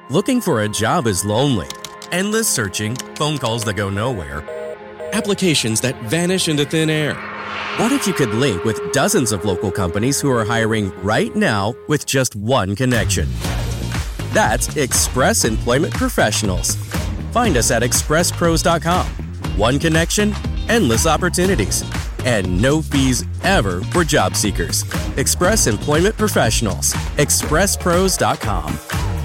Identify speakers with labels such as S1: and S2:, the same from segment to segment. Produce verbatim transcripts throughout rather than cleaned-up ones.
S1: Looking for a job is lonely. Endless searching, phone calls that go nowhere, applications that vanish into thin air. What if you could link with dozens of local companies who are hiring right now with just one connection? That's Express Employment Professionals. Find us at express pros dot com. One connection, endless opportunities, and no fees ever for job seekers. Express Employment Professionals. express pros dot com.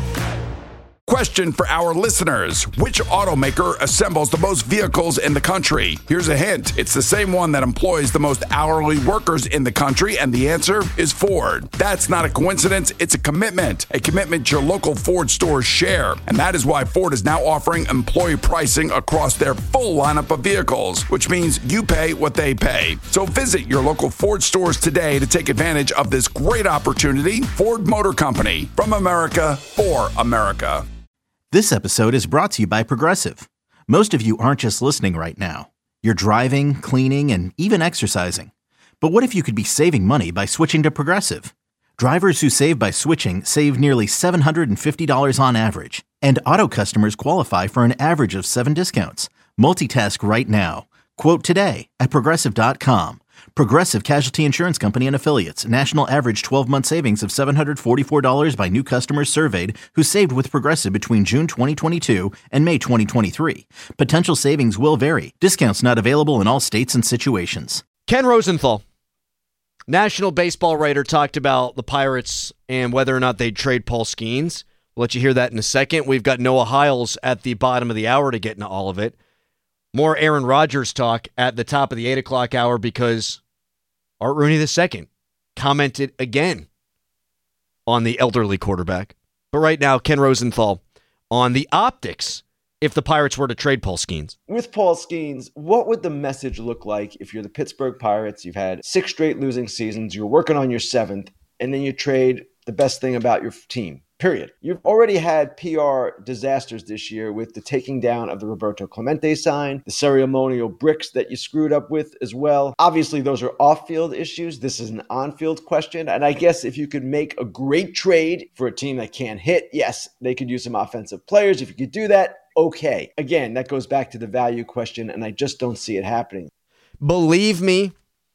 S2: Question for our listeners. Which automaker assembles the most vehicles in the country? Here's a hint. It's the same one that employs the most hourly workers in the country, and the answer is Ford. That's not a coincidence. It's a commitment. A commitment your local Ford stores share. And that is why Ford is now offering employee pricing across their full lineup of vehicles, which means you pay what they pay. So visit your local Ford stores today to take advantage of this great opportunity. Ford Motor Company. From America, for America.
S3: This episode is brought to you by Progressive. Most of you aren't just listening right now. You're driving, cleaning, and even exercising. But what if you could be saving money by switching to Progressive? Drivers who save by switching save nearly seven hundred fifty dollars on average. And auto customers qualify for an average of seven discounts. Multitask right now. Quote today at progressive dot com. Progressive Casualty Insurance Company and Affiliates. National average twelve-month savings of seven hundred forty-four dollars by new customers surveyed who saved with Progressive between June twenty twenty-two and May twenty twenty-three. Potential savings will vary. Discounts not available in all states and situations.
S4: Ken Rosenthal, national baseball writer, talked about the Pirates and whether or not they'd trade Paul Skeens. We'll let you hear that in a second. We've got Noah Hiles at the bottom of the hour to get into all of it. More Aaron Rodgers talk at the top of the eight o'clock hour because Art Rooney the Second commented again on the elderly quarterback. But right now, Ken Rosenthal on the optics if the Pirates were to trade Paul Skeens.
S5: With Paul Skeens, what would the message look like if you're the Pittsburgh Pirates, you've had six straight losing seasons, you're working on your seventh, and then you trade the best thing about your team? Period. You've already had P R disasters this year with the taking down of the Roberto Clemente sign, the ceremonial bricks that you screwed up with as well. Obviously, those are off-field issues. This is an on-field question. And I guess if you could make a great trade for a team that can't hit, yes, they could use some offensive players. If you could do that, okay. Again, that goes back to the value question, and I just don't see it happening.
S4: Believe me,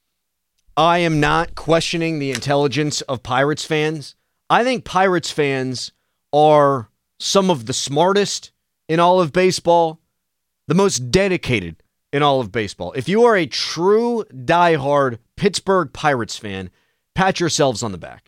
S4: I am not questioning the intelligence of Pirates fans. I think Pirates fans are some of the smartest in all of baseball, the most dedicated in all of baseball. If you are a true diehard Pittsburgh Pirates fan, pat yourselves on the back.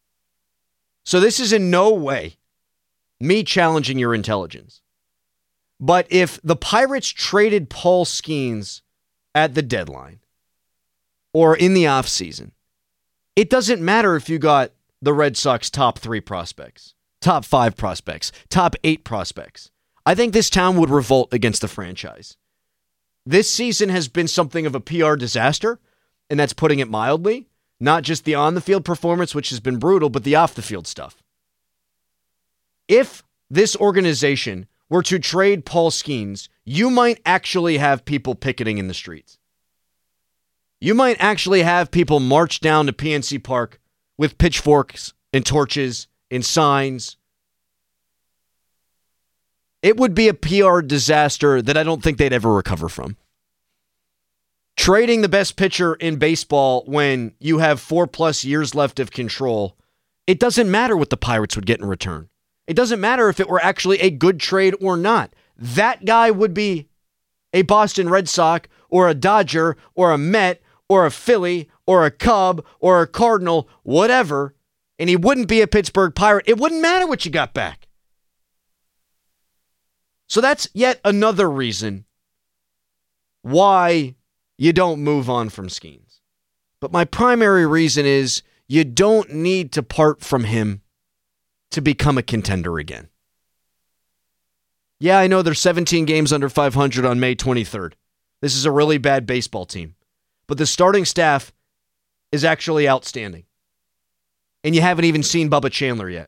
S4: So this is in no way me challenging your intelligence. But if the Pirates traded Paul Skeens at the deadline or in the offseason, it doesn't matter if you got the Red Sox top three prospects, top five prospects, top eight prospects. I think this town would revolt against the franchise. This season has been something of a P R disaster, and that's putting it mildly. Not just the on-the-field performance, which has been brutal, but the off-the-field stuff. If this organization were to trade Paul Skeens, you might actually have people picketing in the streets. You might actually have people march down to P N C Park with pitchforks and torches and signs. It would be a P R disaster that I don't think they'd ever recover from. Trading the best pitcher in baseball when you have four plus years left of control, it doesn't matter what the Pirates would get in return. It doesn't matter if it were actually a good trade or not. That guy would be a Boston Red Sox or a Dodger or a Met or a Philly or a Cub or a Cardinal, whatever, and he wouldn't be a Pittsburgh Pirate. It wouldn't matter what you got back. So that's yet another reason why you don't move on from Skeens. But my primary reason is you don't need to part from him to become a contender again. Yeah, I know they're seventeen games under five hundred on May twenty-third. This is a really bad baseball team. But the starting staff is actually outstanding. And you haven't even seen Bubba Chandler yet.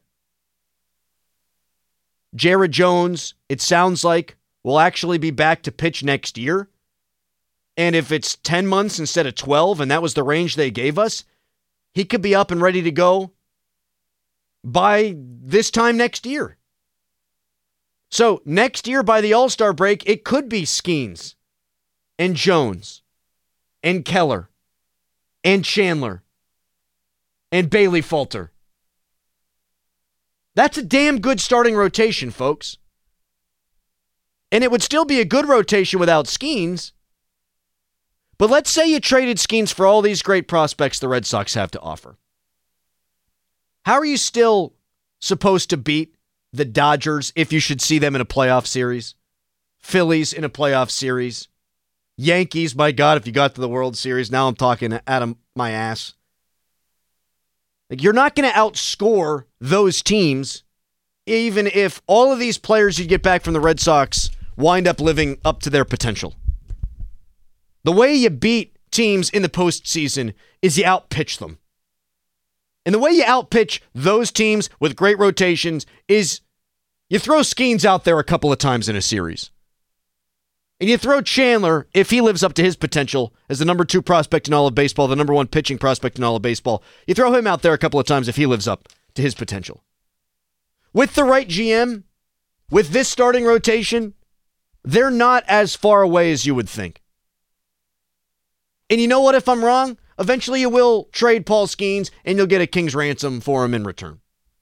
S4: Jared Jones, it sounds like, will actually be back to pitch next year. And if it's ten months instead of twelve, and that was the range they gave us, he could be up and ready to go by this time next year. So next year by the All-Star break, it could be Skeens and Jones and Keller and Chandler and Bailey Falter. That's a damn good starting rotation, folks. And it would still be a good rotation without Skeens. But let's say you traded Skeens for all these great prospects the Red Sox have to offer. How are you still supposed to beat the Dodgers if you should see them in a playoff series? Phillies in a playoff series? Yankees, my God, if you got to the World Series. Now I'm talking out of my ass. Like, you're not going to outscore those teams, even if all of these players you get back from the Red Sox wind up living up to their potential. The way you beat teams in the postseason is you outpitch them. And the way you outpitch those teams with great rotations is you throw Skeens out there a couple of times in a series. And you throw Chandler, if he lives up to his potential as the number two prospect in all of baseball, the number one pitching prospect in all of baseball, you throw him out there a couple of times if he lives up to his potential. With the right G M, with this starting rotation, they're not as far away as you would think. And you know what, if I'm wrong, eventually you will trade Paul Skeens and you'll get a king's ransom for him in return.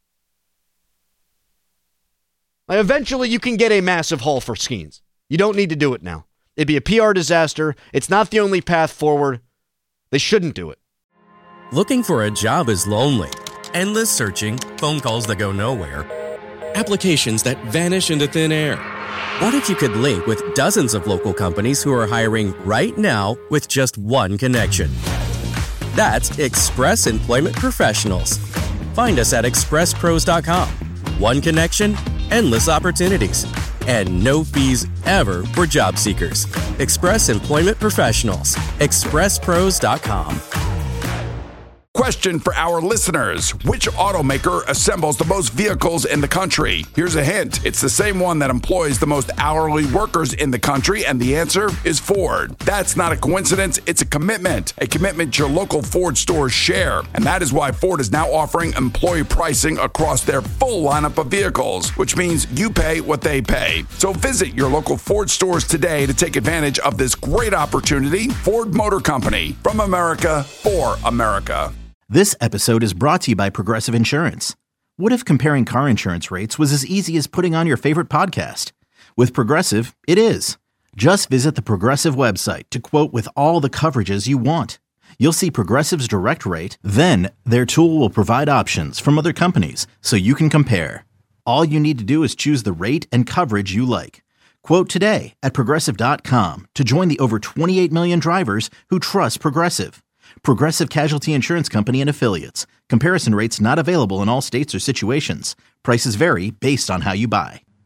S4: Like, eventually you can get a massive haul for Skeens. You don't need to do it now. It'd be a P R disaster. It's not the only path forward. They shouldn't do it.
S1: Looking for a job is lonely. Endless searching, phone calls that go nowhere, applications that vanish into thin air. What if you could link with dozens of local companies who are hiring right now with just one connection? That's Express Employment Professionals. Find us at express pros dot com. One connection, endless opportunities, and no fees ever for job seekers. Express Employment Professionals. express pros dot com.
S2: Question for our listeners. Which automaker assembles the most vehicles in the country? Here's a hint. It's the same one that employs the most hourly workers in the country, and the answer is Ford. That's not a coincidence. It's a commitment. A commitment your local Ford stores share. And that is why Ford is now offering employee pricing across their full lineup of vehicles, which means you pay what they pay. So visit your local Ford stores today to take advantage of this great opportunity. Ford Motor Company. From America, for America.
S3: This episode is brought to you by Progressive Insurance. What if comparing car insurance rates was as easy as putting on your favorite podcast? With Progressive, it is. Just visit the Progressive website to quote with all the coverages you want. You'll see Progressive's direct rate, then their tool will provide options from other companies so you can compare. All you need to do is choose the rate and coverage you like. Quote today at progressive dot com to join the over twenty-eight million drivers who trust Progressive. Progressive Casualty Insurance Company and Affiliates. Comparison rates not available in all states or situations. Prices vary based on how you buy.